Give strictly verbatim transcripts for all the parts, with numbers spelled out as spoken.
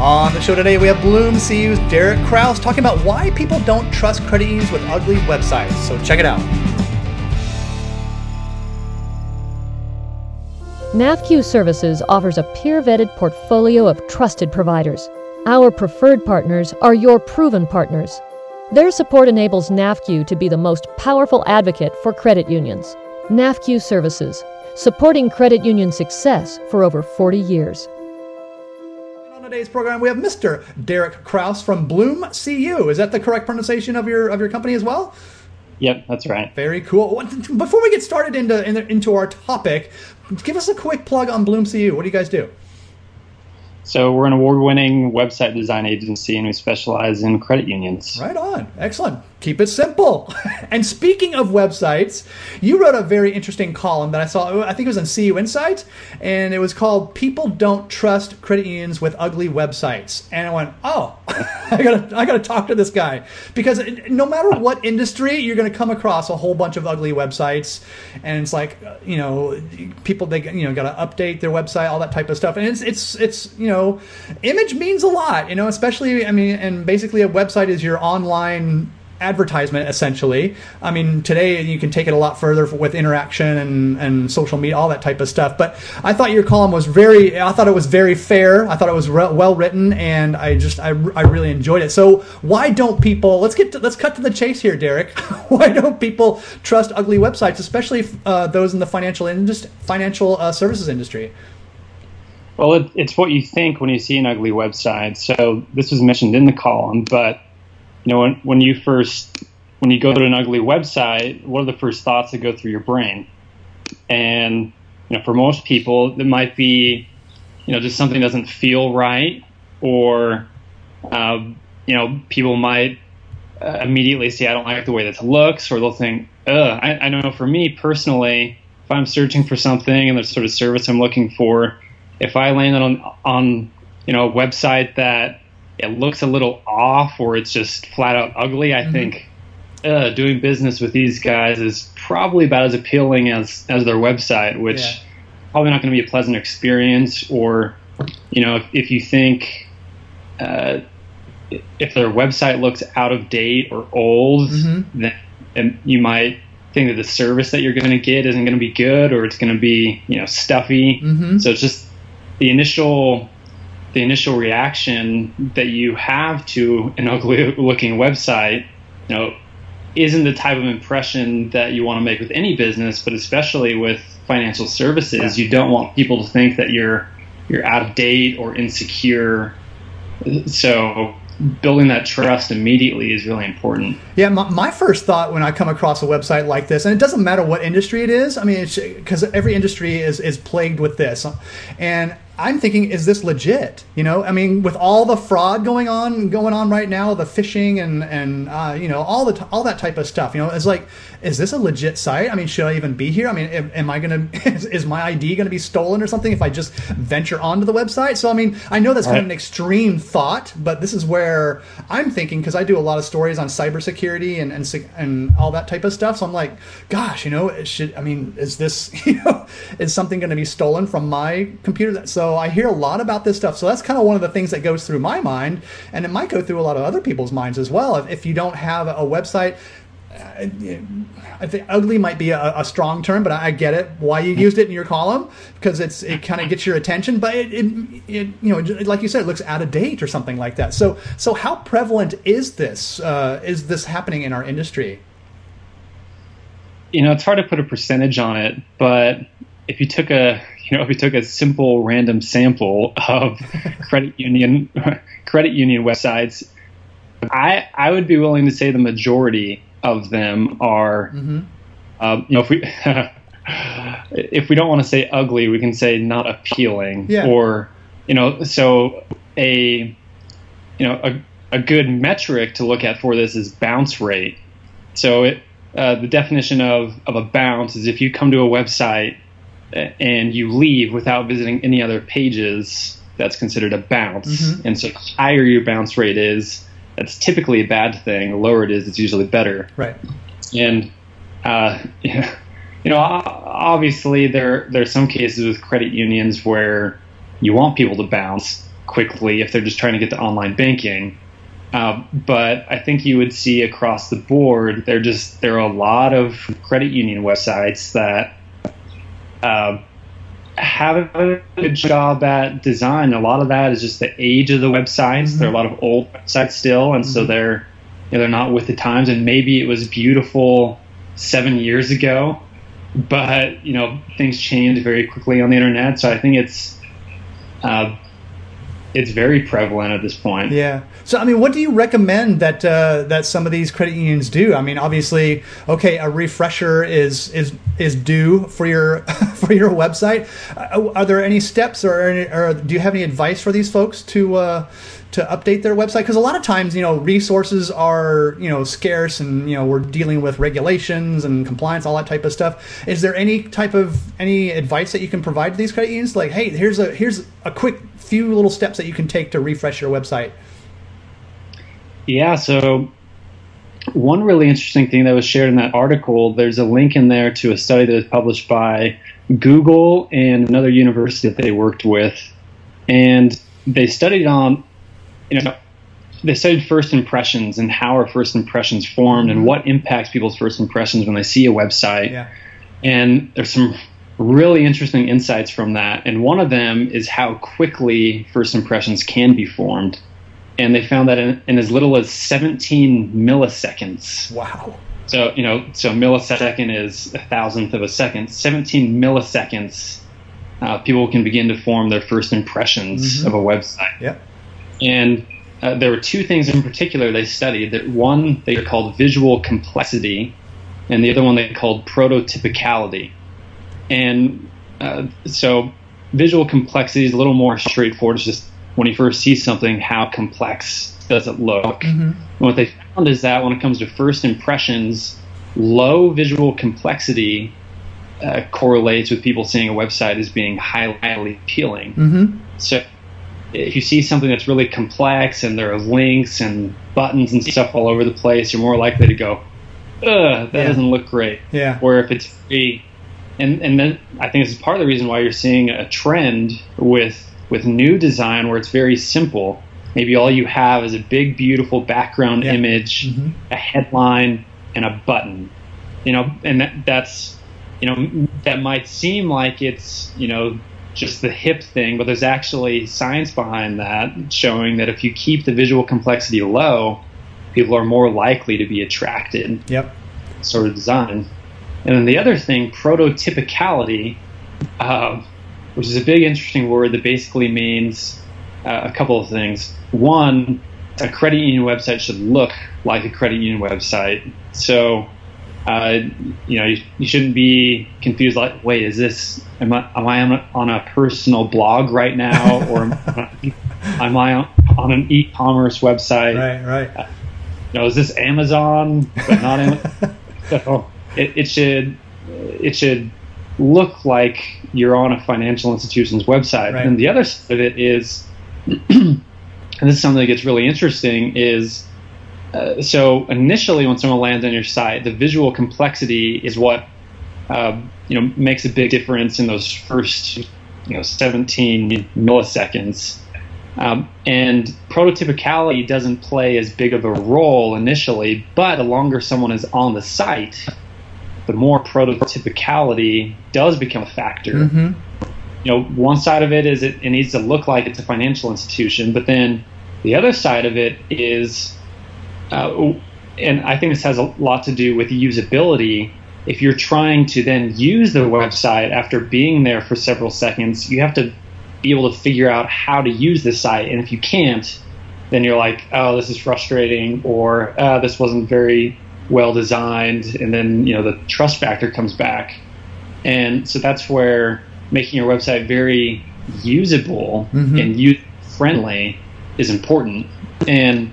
On the show today, we have Bloom C U's Derek Kraus talking about why people don't trust credit unions with ugly websites. So check it out. NAFCU Services offers a peer-vetted portfolio of trusted providers. Our preferred partners are your proven partners. Their support enables NAFCU to be the most powerful advocate for credit unions. NAFCU Services, supporting credit union success for over forty years. On today's program, we have Mister Derek Kraus from Bloom C U. Is that the correct pronunciation of your of your company as well? Yep, that's right. Very cool. Before we get started into into our topic, give us a quick plug on Bloom C U. What do you guys do? So we're an award-winning website design agency, and we specialize in credit unions. Right on. Excellent. Keep it simple. And speaking of websites, you wrote a very interesting column that I saw, I think it was on C U Insight, and it was called People Don't Trust Credit Unions with Ugly Websites. And I went, oh, I gotta, I gotta talk to this guy. Because no matter what industry, you're going to come across a whole bunch of ugly websites. And it's like, you know, people, they you know, got to update their website, all that type of stuff. And it's, it's, it's, you know, image means a lot, you know, especially, I mean, and basically a website is your online advertisement, essentially. I mean, today you can take it a lot further with interaction and, and social media, all that type of stuff. But I thought your column was very, I thought it was very fair. I thought it was re- well written, and I just, I, I really enjoyed it. So why don't people, let's get to, let's cut to the chase here, Derek. Why don't people trust ugly websites, especially uh, those in the financial industry, financial uh, services industry? Well, it, it's what you think when you see an ugly website. So this was mentioned in the column, but you know, when, when you first, when you go to an ugly website, what are the first thoughts that go through your brain? And, you know, for most people, it might be, you know, just something doesn't feel right, or, um, you know, people might uh, immediately say, I don't like the way this looks, or they'll think, ugh, I, I know for me personally, if I'm searching for something and there's sort of service I'm looking for, if I landed on, on, you know, a website that it looks a little off, or it's just flat out ugly, I mm-hmm. think uh, doing business with these guys is probably about as appealing as, as their website, which yeah. probably not going to be a pleasant experience. Or, you know, if, if you think uh, if their website looks out of date or old, mm-hmm. then and you might think that the service that you're going to get isn't going to be good, or it's going to be, you know, stuffy. Mm-hmm. So it's just the initial the initial reaction that you have to an ugly looking website, you know, isn't the type of impression that you want to make with any business, but especially with financial services. Yeah. You don't want people to think that you're you're out of date or insecure. So building that trust immediately is really important. Yeah, my, my first thought when I come across a website like this, and it doesn't matter what industry it is, I mean, because every industry is, is plagued with this, and I'm thinking, is this legit? You know, I mean, with all the fraud going on, going on right now, the phishing and and uh, you know, all the t- all that type of stuff. You know, it's like, is this a legit site? I mean, should I even be here? I mean, am, am I gonna is, is my I D gonna be stolen or something if I just venture onto the website? So I mean, I know that's kind of an extreme thought, but this is where I'm thinking, because I do a lot of stories on cybersecurity and and and all that type of stuff. So I'm like, gosh, you know, it should. I mean, is this you know, is something going to be stolen from my computer? So So I hear a lot about this stuff. So that's kind of one of the things that goes through my mind, and it might go through a lot of other people's minds as well. If, if you don't have a website, uh, I think ugly might be a, a strong term, but I get it why you used it in your column, because it's it kind of gets your attention. But it, it, it you know, like you said, it looks out of date or something like that. So so how prevalent is this? Uh, is this happening in our industry? You know, it's hard to put a percentage on it, but if you took a You know, if we took a simple random sample of credit union credit union websites, I I would be willing to say the majority of them are, mm-hmm. um, you know, if we if we don't want to say ugly, we can say not appealing, yeah. or you know, so a you know a a good metric to look at for this is bounce rate. So it uh, the definition of of a bounce is if you come to a website and you leave without visiting any other pages, that's considered a bounce. Mm-hmm. And so the higher your bounce rate is, that's typically a bad thing. The lower it is, it's usually better. Right. And, uh, you know, obviously there, there are some cases with credit unions where you want people to bounce. quickly if they're just trying to get to online banking. Uh, but I think you would see across the board, there just there are a lot of credit union websites that uh, have a good job at design. A lot of that is just the age of the websites. Mm-hmm. There are a lot of old websites still, and mm-hmm. so they're you know, they're not with the times. And maybe it was beautiful seven years ago, but you know things change very quickly on the internet. So I think it's uh, it's very prevalent at this point. Yeah. So, I mean, what do you recommend that uh, that some of these credit unions do? I mean, obviously, okay, a refresher is is is due for your for your website. Uh, are there any steps, or, any, or do you have any advice for these folks to uh, to update their website? Because a lot of times, you know, resources are you know scarce, and you know we're dealing with regulations and compliance, all that type of stuff. Is there any type of any advice that you can provide to these credit unions? Like, hey, here's a here's a quick few little steps that you can take to refresh your website. Yeah, so one really interesting thing that was shared in that article, there's a link in there to a study that was published by Google and another university that they worked with. And they studied on, you know, they studied first impressions and how are first impressions formed and what impacts people's first impressions when they see a website. Yeah. And there's some really interesting insights from that. And one of them is how quickly first impressions can be formed. And they found that in, in as little as seventeen milliseconds. Wow. So, you know, so millisecond is a thousandth of a second. seventeen milliseconds, uh, people can begin to form their first impressions mm-hmm. of a website. Yep. And uh, there were two things in particular they studied. That one they called visual complexity, and the other one they called prototypicality. And uh, so visual complexity is a little more straightforward. It's just when you first see something, how complex does it look? Mm-hmm. And what they found is that when it comes to first impressions, low visual complexity uh, correlates with people seeing a website as being highly, highly appealing. Mm-hmm. So if you see something that's really complex and there are links and buttons and stuff all over the place, you're more likely to go, ugh, that yeah. doesn't look great. Yeah. Or if it's free. And, and then I think this is part of the reason why you're seeing a trend with with new design where it's very simple. Maybe all you have is a big, beautiful background yeah. image, mm-hmm. a headline, and a button. You know, and that, that's, you know, that might seem like it's, you know, just the hip thing, but there's actually science behind that showing that if you keep the visual complexity low, people are more likely to be attracted. Yep. Sort of design. And then the other thing, prototypicality, uh, which is a big, interesting word that basically means uh, a couple of things. One, a credit union website should look like a credit union website. So, uh, you know, you, you shouldn't be confused. Like, wait, is this? Am I am I on a, on a personal blog right now, or am I, am I on, on an e-commerce website? Right, right. Uh, you know, is this Amazon but not Amazon? So it, it should it should. look like you're on a financial institution's website. Right. And the other side of it is, and this is something that gets really interesting, is uh, so initially when someone lands on your site, the visual complexity is what uh, you know makes a big difference in those first you know seventeen milliseconds. Um, and prototypicality doesn't play as big of a role initially, but the longer someone is on the site, the more prototypicality does become a factor. Mm-hmm. You know, one side of it is it, it needs to look like it's a financial institution, but then the other side of it is, uh, and I think this has a lot to do with usability. If you're trying to then use the website after being there for several seconds, you have to be able to figure out how to use the site. And if you can't, then you're like, oh, this is frustrating, or uh, this wasn't very well designed, and then you know the trust factor comes back. And so that's where making your website very usable mm-hmm. and user friendly is important. And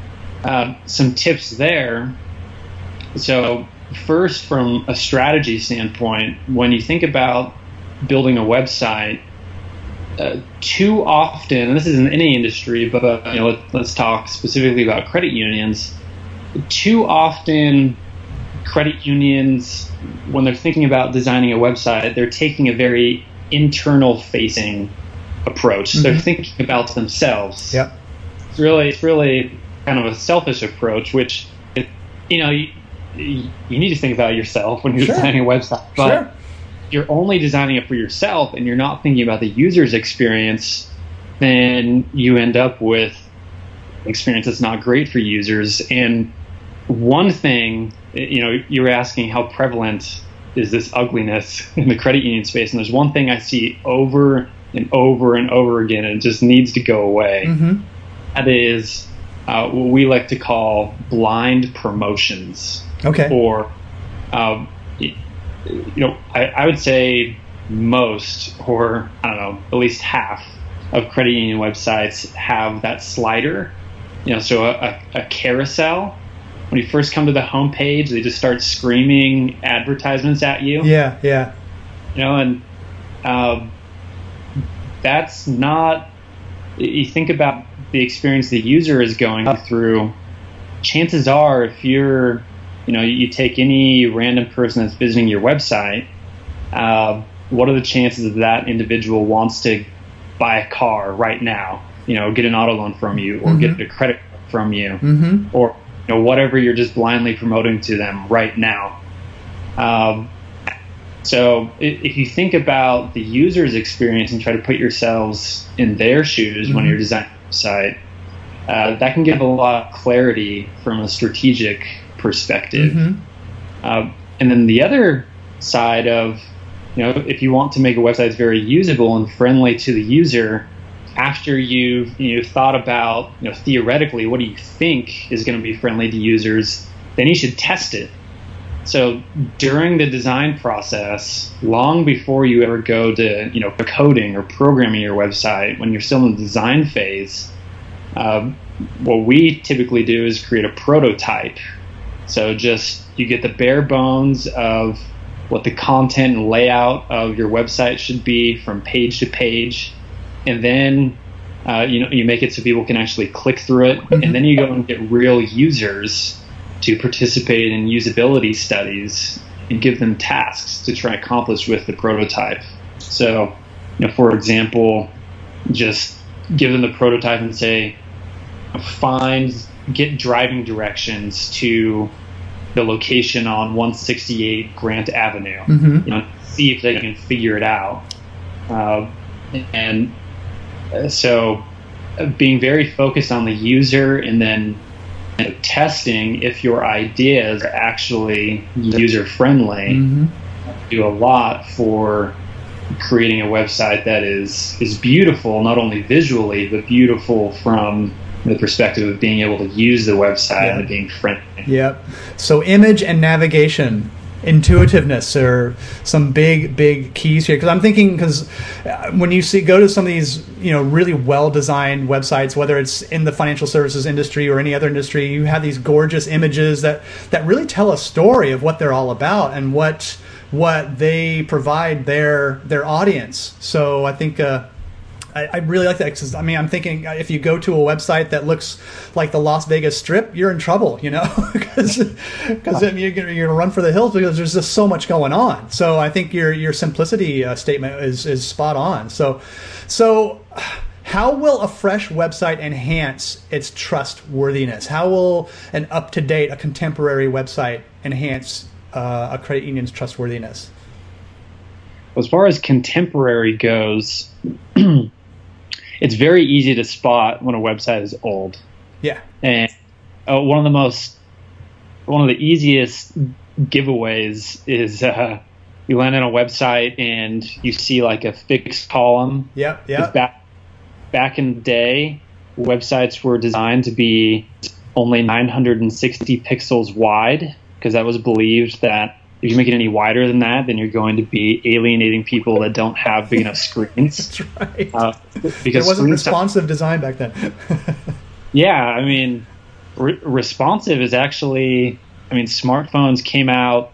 uh, some tips there. So first, from a strategy standpoint, when you think about building a website, uh, too often, and this is in any industry, but uh, you know let, let's talk specifically about credit unions. Too often, credit unions, when they're thinking about designing a website, they're taking a very internal-facing approach. Mm-hmm. They're thinking about themselves. Yep. It's really, it's really kind of a selfish approach, which, it, you know, you, you need to think about yourself when you're Sure. designing a website. But Sure. you're only designing it for yourself and you're not thinking about the user's experience, then you end up with an experience that's not great for users. And one thing, you know, you were asking how prevalent is this ugliness in the credit union space, and there's one thing I see over and over and over again, and it just needs to go away. Mm-hmm. That is uh, what we like to call blind promotions. Okay. Or, um, you know, I, I would say most, or I don't know, at least half of credit union websites have that slider. You know, so a, a carousel. When you first come to the homepage, they just start screaming advertisements at you. Yeah, yeah. You know, and um, that's not. You think about the experience the user is going through. Chances are, if you're, you know, you take any random person that's visiting your website, uh, what are the chances that that individual wants to buy a car right now? You know, get an auto loan from you, or mm-hmm. get a credit card from you, mm-hmm. or you know, whatever you're just blindly promoting to them right now. Um, so if you think about the user's experience and try to put yourselves in their shoes mm-hmm. when you're designing a website, uh, that can give a lot of clarity from a strategic perspective. Mm-hmm. Uh, and then the other side of, you know, if you want to make a website that's very usable and friendly to the user, after you've you know, thought about, you know, theoretically, what do you think is going to be friendly to users, then you should test it. So during the design process, long before you ever go to, you know, coding or programming your website, when you're still in the design phase, uh, what we typically do is create a prototype. So just you get the bare bones of what the content and layout of your website should be from page to page. And then uh, you know, you make it so people can actually click through it, mm-hmm. and then you go and get real users to participate in usability studies and give them tasks to try and accomplish with the prototype. So, you know, for example, just give them the prototype and say, find, get driving directions to the location on one sixty-eight Grant Avenue. Mm-hmm. You know, see if they can figure it out. Uh, and So uh, being very focused on the user, and then you know, testing if your ideas are actually user-friendly, mm-hmm. do a lot for creating a website that is, is beautiful, not only visually, but beautiful from the perspective of being able to use the website yeah. and being friendly. Yep. So image and navigation. Intuitiveness are some big, big keys here. Because I'm thinking, because when you see go to some of these, you know, really well-designed websites, whether it's in the financial services industry or any other industry, you have these gorgeous images that that really tell a story of what they're all about and what what they provide their their audience. So I think. Uh, I really like that, because I mean, I'm thinking if you go to a website that looks like the Las Vegas Strip, you're in trouble, you know, because because you're going to run for the hills because there's just so much going on. So I think your your simplicity uh, statement is is spot on. So so how will a fresh website enhance its trustworthiness? How will an up to date, a contemporary website enhance uh, a credit union's trustworthiness? As far as contemporary goes. It's very easy to spot when a website is old. Yeah. And uh, one of the most, one of the easiest giveaways is uh, you land on a website and you see like a fixed column. Yep, yep. Back, back in the day, websites were designed to be only nine hundred sixty pixels wide, because that was believed that if you make it any wider than that, then you're going to be alienating people that don't have big enough screens. That's right. Uh, because there wasn't responsive design back then. Yeah, I mean, re- responsive is actually, I mean, smartphones came out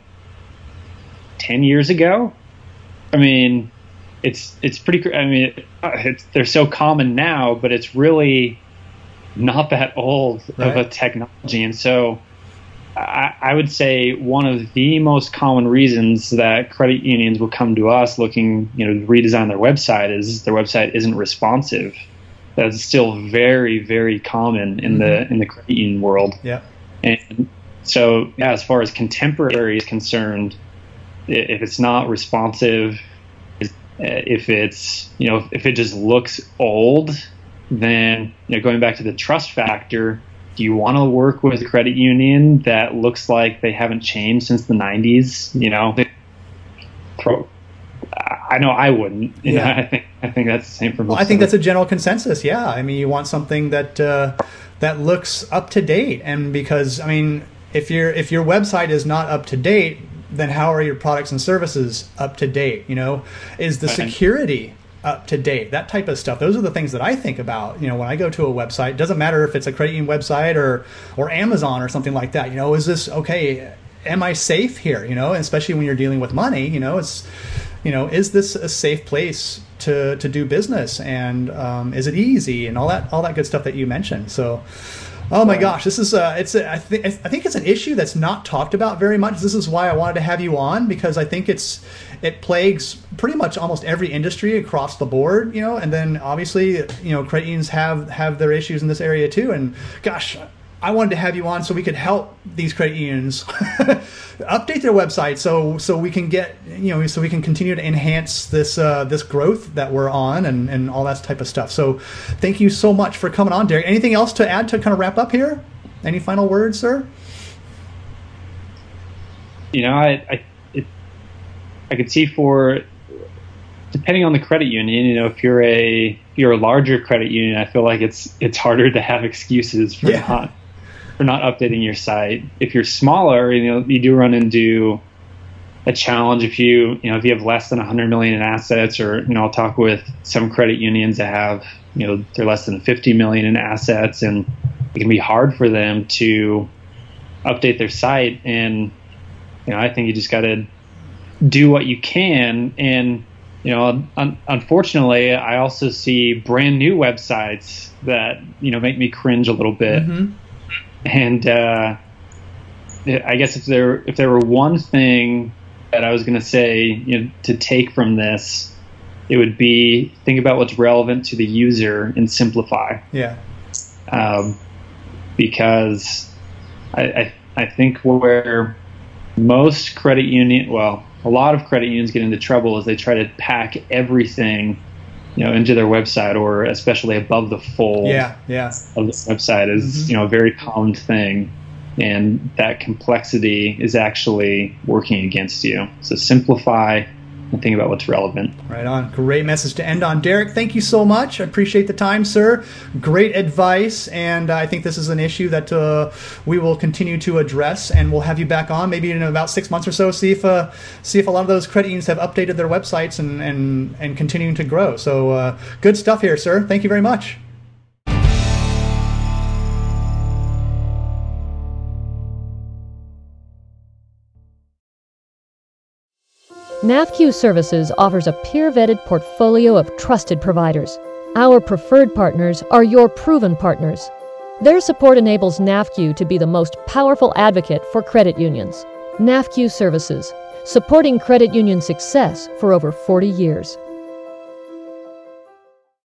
ten years ago. I mean, it's it's pretty, I mean, it's, they're so common now, but it's really not that old right. of a technology. And so I, I would say one of the most common reasons that credit unions will come to us looking, you know, to redesign their website is their website isn't responsive. That's still very, very common in mm-hmm. the in the credit union world. Yeah. And so, yeah, as far as contemporary is concerned, if it's not responsive, if it's, you know, if it just looks old, then, you know, going back to the trust factor, do you want to work with a credit union that looks like they haven't changed since the nineties? You know, pro, I know I wouldn't. You yeah. know, I think I think that's the same for most. Well, I think that's a general consensus. Yeah, I mean, you want something that uh, that looks up to date, and because I mean, if your if your website is not up to date, then how are your products and services up to date? You know, is the security up to date? That type of stuff. Those are the things that I think about. You know, when I go to a website, it doesn't matter if it's a credit union website or or Amazon or something like that. You know, is this okay? Am I safe here? You know, and especially when you're dealing with money. You know, it's you know, is this a safe place to to do business, and um, is it easy, and all that all that good stuff that you mentioned. So. Oh my gosh, this is uh, it's a, I think I think it's an issue that's not talked about very much. This is why I wanted to have you on, because I think it's it plagues pretty much almost every industry across the board, you know. And then obviously, you know, credit unions have have their issues in this area too. And gosh, I wanted to have you on so we could help these credit unions update their website, so so we can get you know so we can continue to enhance this uh, this growth that we're on, and, and all that type of stuff. So thank you so much for coming on, Derek. Anything else to add to kind of wrap up here? Any final words, sir? You know, I I, it, I could see for depending on the credit union. You know, if you're a if you're a larger credit union, I feel like it's it's harder to have excuses for yeah. not. for not updating your site. If you're smaller, you know, you do run into a challenge if you, you know, if you have less than one hundred million in assets, or, you know, I'll talk with some credit unions that have, you know, they're less than fifty million in assets, and it can be hard for them to update their site. And, you know, I think you just got to do what you can. And, you know, un- unfortunately, I also see brand new websites that, you know, make me cringe a little bit. Mm-hmm. And uh, I guess if there if there were one thing that I was going to say, you know, to take from this, it would be think about what's relevant to the user and simplify. Yeah. Um, because I, I I think where most credit union, well, a lot of credit unions get into trouble is they try to pack everything, you know, into their website, or especially above the fold yeah, yeah. of the website is, mm-hmm. you know, a very common thing. And that complexity is actually working against you. So simplify and think about what's relevant. Right on. Great message to end on. Derek, thank you so much. I appreciate the time, sir. Great advice. And I think this is an issue that uh, we will continue to address, and we'll have you back on maybe in about six months or so, see if uh, see if a lot of those credit unions have updated their websites and, and, and continuing to grow. So uh, good stuff here, sir. Thank you very much. NavQ Services offers a peer-vetted portfolio of trusted providers. Our preferred partners are your proven partners. Their support enables NavQ to be the most powerful advocate for credit unions. NavQ Services, supporting credit union success for over forty years.